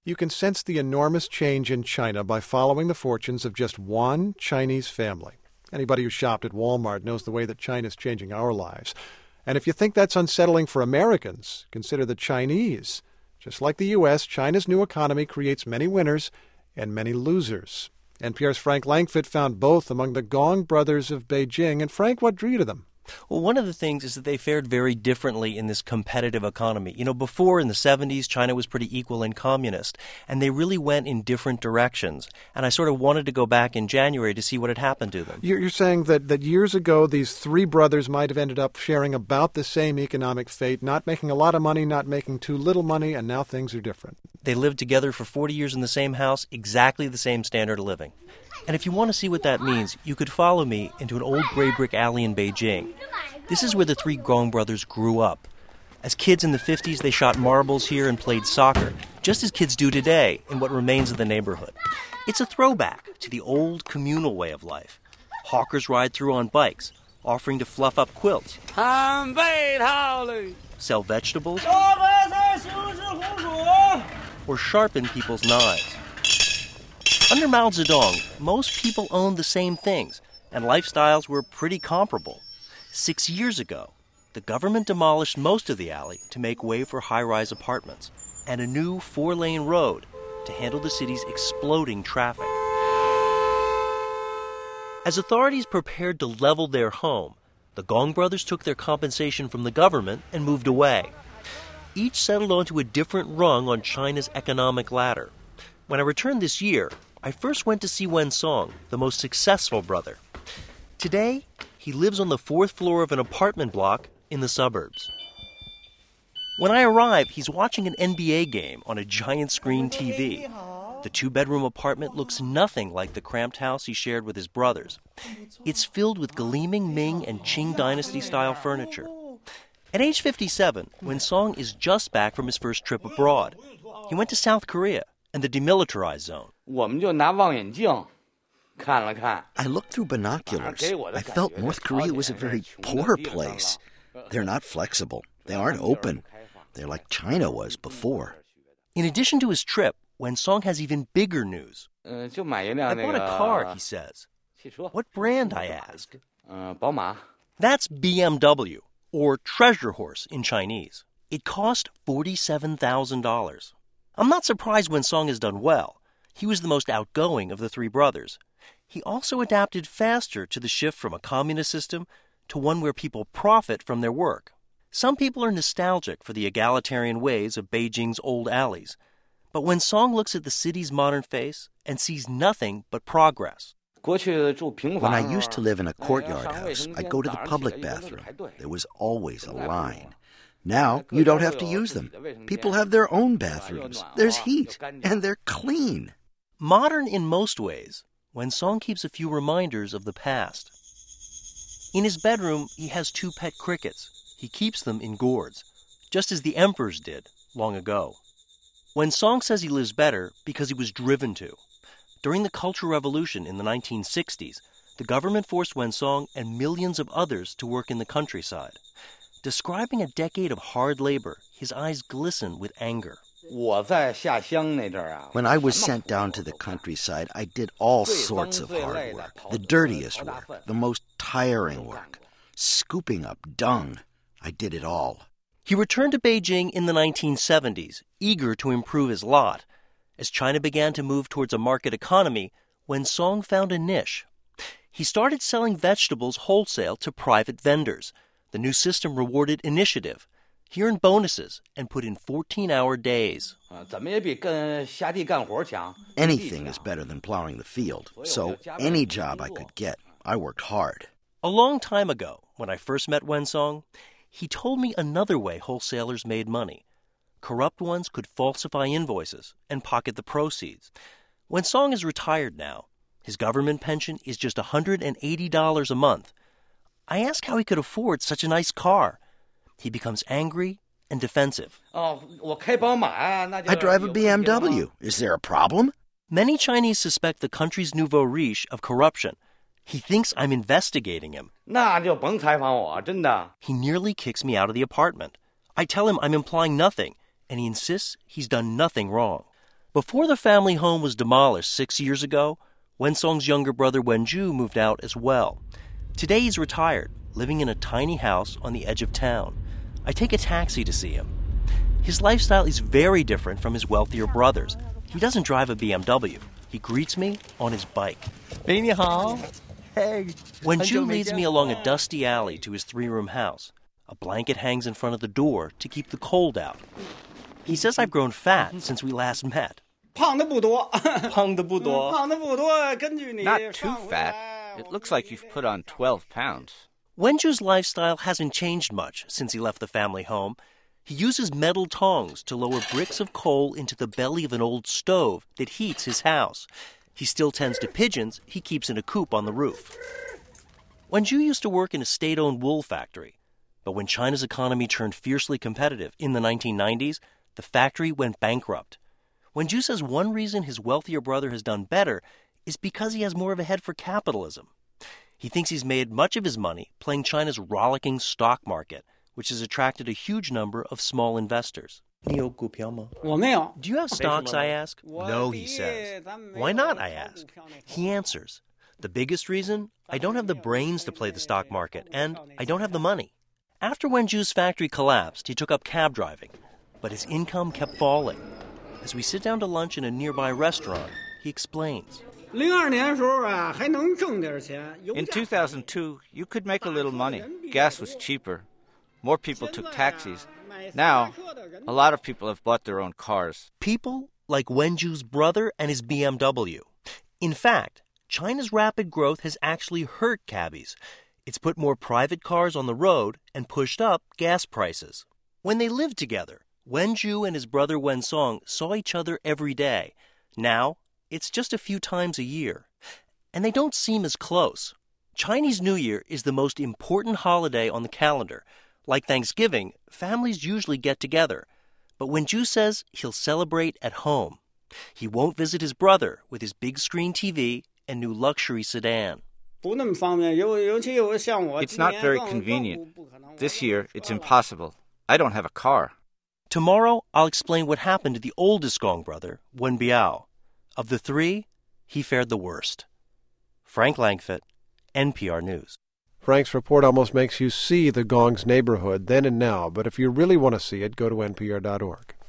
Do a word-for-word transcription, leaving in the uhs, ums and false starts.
You can sense the enormous change in China by following the fortunes of just one Chinese family. Anybody who shopped at Walmart knows the way that China is changing our lives. And if you think that's unsettling for Americans, consider the Chinese. Just like the U S, China's new economy creates many winners and many losers. N P R's Frank Langfitt found both among the Gong brothers of Beijing. And Frank, what drew you to them? Well, one of the things is that they fared very differently in this competitive economy. You know, before in the seventies, China was pretty equal and communist, and they really went in different directions. And I sort of wanted to go back in January to see what had happened to them. You're saying that, that years ago, these three brothers might have ended up sharing about the same economic fate, not making a lot of money, not making too little money, and now things are different. They lived together for forty years in the same house, exactly the same standard of living. And if you want to see what that means, you could follow me into an old gray brick alley in Beijing. This is where the three Gong brothers grew up. As kids in the fifties, they shot marbles here and played soccer, just as kids do today in what remains of the neighborhood. It's a throwback to the old communal way of life. Hawkers ride through on bikes, offering to fluff up quilts, sell vegetables, or sharpen people's knives. Under Mao Zedong, most people owned the same things, and lifestyles were pretty comparable. Six years ago, the government demolished most of the alley to make way for high-rise apartments and a new four-lane road to handle the city's exploding traffic. As authorities prepared to level their home, the Gong brothers took their compensation from the government and moved away. Each settled onto a different rung on China's economic ladder. When I returned this year, I first went to see Wen Song, the most successful brother. Today, he lives on the fourth floor of an apartment block in the suburbs. When I arrive, he's watching an N B A game on a giant screen T V. The two-bedroom apartment looks nothing like the cramped house he shared with his brothers. It's filled with gleaming Ming and Qing dynasty-style furniture. At age fifty-seven, Wen Song is just back from his first trip abroad. He went to South Korea and the demilitarized zone. I looked through binoculars. I felt North Korea was a very poor place. They're not flexible. They aren't open. They're like China was before. In addition to his trip, Wen Song has even bigger news. I bought a car, he says. What brand, I ask? That's B M W, or Treasure Horse in Chinese. It cost forty-seven thousand dollars. I'm not surprised Wen Song has done well. He was the most outgoing of the three brothers. He also adapted faster to the shift from a communist system to one where people profit from their work. Some people are nostalgic for the egalitarian ways of Beijing's old alleys. But Wen Song looks at the city's modern face and sees nothing but progress. When I used to live in a courtyard house, I'd go to the public bathroom. There was always a line. Now, you don't have to use them. People have their own bathrooms. There's heat, and they're clean. Modern in most ways, Wen Song keeps a few reminders of the past. In his bedroom, he has two pet crickets. He keeps them in gourds, just as the emperors did long ago. Wen Song says he lives better because he was driven to. During the Cultural Revolution in the nineteen sixties, the government forced Wen Song and millions of others to work in the countryside. Describing a decade of hard labor, his eyes glisten with anger. When I was sent down to the countryside, I did all sorts of hard work. The dirtiest work, the most tiring work. Scooping up dung. I did it all. He returned to Beijing in the nineteen seventies, eager to improve his lot. As China began to move towards a market economy, Wen Song found a niche. He started selling vegetables wholesale to private vendors. The new system rewarded initiative. He earned bonuses and put in fourteen-hour days. Anything is better than plowing the field, so any job I could get, I worked hard. A long time ago, when I first met Wen Song, he told me another way wholesalers made money. Corrupt ones could falsify invoices and pocket the proceeds. Wen Song is retired now. His government pension is just one hundred eighty dollars a month. I ask how he could afford such a nice car. He becomes angry and defensive. I drive a B M W. Is there a problem? Many Chinese suspect the country's nouveau riche of corruption. He thinks I'm investigating him. He nearly kicks me out of the apartment. I tell him I'm implying nothing, and he insists he's done nothing wrong. Before the family home was demolished six years ago, Wensong's younger brother Wenju moved out as well. Today he's retired, living in a tiny house on the edge of town. I take a taxi to see him. His lifestyle is very different from his wealthier brothers. He doesn't drive a B M W. He greets me on his bike. Hey, ni hao. Hey. Wenju leads me along a dusty alley to his three-room house. A blanket hangs in front of the door to keep the cold out. He says I've grown fat since we last met. Not too fat. It looks like you've put on twelve pounds. Wenju's lifestyle hasn't changed much since he left the family home. He uses metal tongs to lower bricks of coal into the belly of an old stove that heats his house. He still tends to pigeons he keeps in a coop on the roof. Wenju used to work in a state-owned wool factory. But when China's economy turned fiercely competitive in the nineteen nineties, the factory went bankrupt. Wenju says one reason his wealthier brother has done better is because he has more of a head for capitalism. He thinks he's made much of his money playing China's rollicking stock market, which has attracted a huge number of small investors. Do you have stocks, I ask? No, he says. Why not, I ask. He answers, the biggest reason? I don't have the brains to play the stock market, and I don't have the money. After Wenju's factory collapsed, he took up cab driving, but his income kept falling. As we sit down to lunch in a nearby restaurant, he explains. In two thousand two, you could make a little money. Gas was cheaper. More people took taxis. Now, a lot of people have bought their own cars. People like Wenju's brother and his B M W. In fact, China's rapid growth has actually hurt cabbies. It's put more private cars on the road and pushed up gas prices. When they lived together, Wenju and his brother Wensong saw each other every day. Now, it's just a few times a year. And they don't seem as close. Chinese New Year is the most important holiday on the calendar. Like Thanksgiving, families usually get together. But Wenju says he'll celebrate at home. He won't visit his brother with his big screen T V and new luxury sedan. It's not very convenient. This year, it's impossible. I don't have a car. Tomorrow, I'll explain what happened to the oldest Gong brother, Wen Biao. Of the three, he fared the worst. Frank Langfitt, N P R News. Frank's report almost makes you see the Gong's neighborhood then and now, but if you really want to see it, go to N P R dot org.